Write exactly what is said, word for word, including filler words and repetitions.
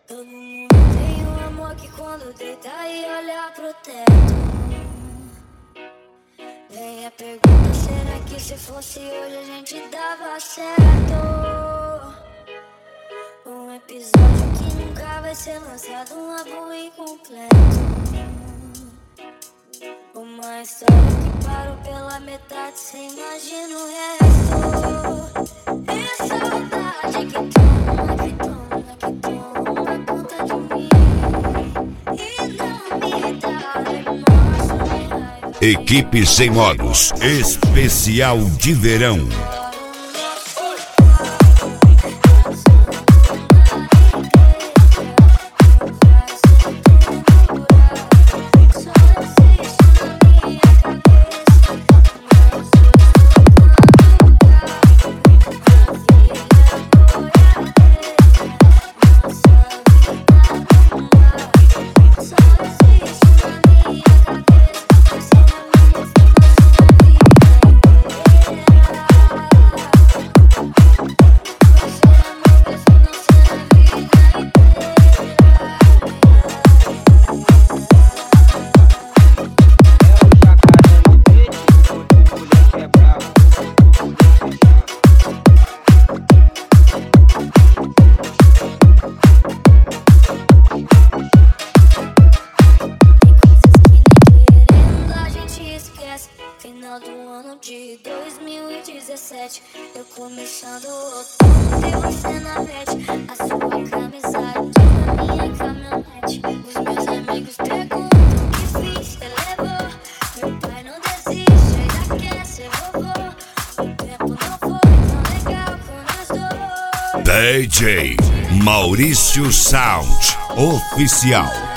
Todo mundo tem um amor que quando deita e olha pro teto. Vem a pergunta, será que se fosse hoje a gente dava certo? Um episódio que nunca vai ser lançado, um álbum incompleto. Uma história que parou pela metade, cê imagina o resto. É saudade que toma, que toma, que toma conta de mim e não me dá remorso nem raiva. Equipe Sem Modos, especial de verão. Final do ano de dois mil e dezessete, eu começando o outono e você na net. A sua camisa toda minha caminhonete. Os meus amigos perguntam o que fiz, você levou. Meu pai não desiste, ainda quer ser vovô. O tempo não foi tão legal com nós dois. D J Maurício Sound Oficial.